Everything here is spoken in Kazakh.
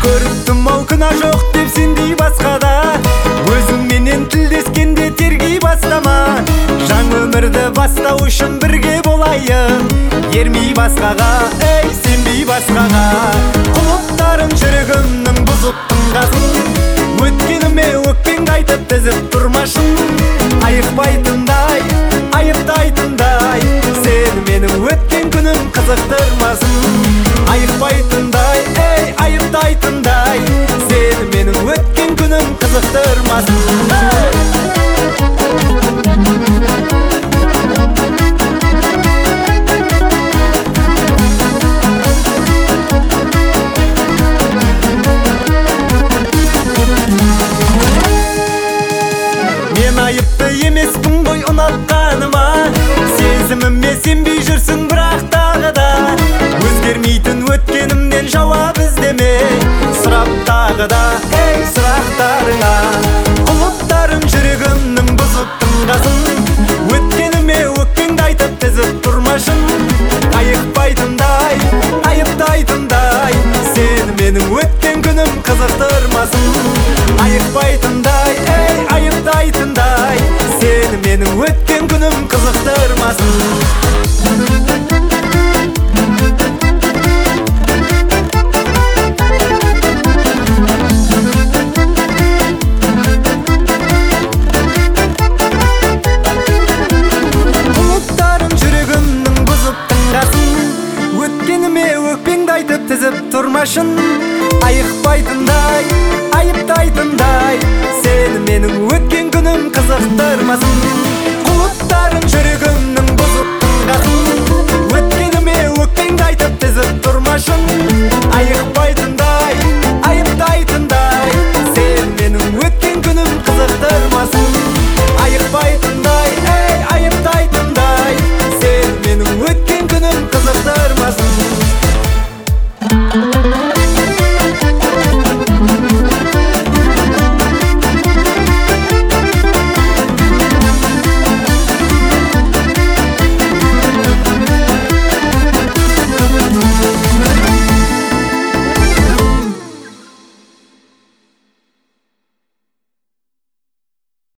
Көріптім ау күнә жоқ деп сендей басқада, өзің менен тілдескенде тергей бастама. Жаңа өмірді бастау үшін бірге болайын, ермей басқаға, ей сенбей басқаға. Құлыптарың жүрегімнің бұзып тыңғасын, өткеніме өкпеңді айтып тізіп тұрмашын. Айықпайтындай, айыптайтындай, сен менің өткен күнім қызықтырмасын. Айықпайтындай, ей айыптайтындай, сен менің өткен күнім қызықтырмасын. Мен айыпты емеспін ғой ұнатқаныма, сезіміме сенбей жүрсің бірақ тағы да. Өзгермейтін өткенімнен жауап іздеме, сұрап тағы да, ей сұрақтарыңа. Құлыптарың жүрегімнің бұзып тыңғасын, өткеніме өкпеңді айтып тізіп тұрмашын. Айықпайтындай, айыптайтындай, сен менің өткен күнім қызықтырмасын. Айықпайтындай, ей айыптайтындай, сен менің өткен күнім қызықтырмасын. Құлыптарың жүрегімнің бұзып тыңғасын, өткеніме өкпеңді айтып тізіп тұрмашын. Айықпайтындай, айыптайтындай, сен менің өткен күнім қызықтырмасын. Құлыптарың жүрегім